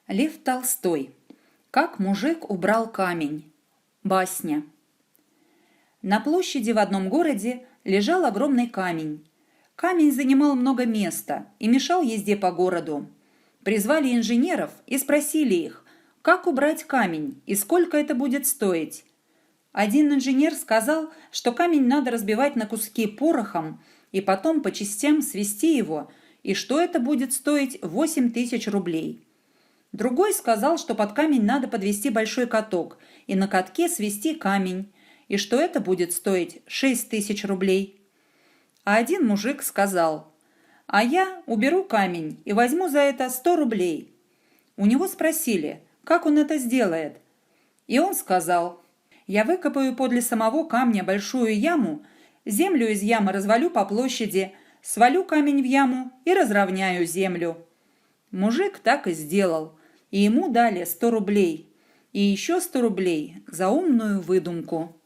Лев Толстой. Как мужик убрал камень. Басня. На площади в одном городе лежал огромный камень. Камень занимал много места и мешал езде по городу. Призвали инженеров и спросили их, как убрать камень и сколько это будет стоить. Один инженер сказал, что камень надо разбивать на куски порохом и потом по частям свести его, и что это будет стоить 8000 рублей. Другой сказал, что под камень надо подвести большой каток и на катке свести камень, и что это будет стоить 6000 рублей. А один мужик сказал: «А я уберу камень и возьму за это 100 рублей». У него спросили, как он это сделает. И он сказал: «Я выкопаю подле самого камня большую яму, землю из ямы развалю по площади, свалю камень в яму и разровняю землю». Мужик так и сделал, и ему дали 100 рублей, и еще 100 рублей за умную выдумку.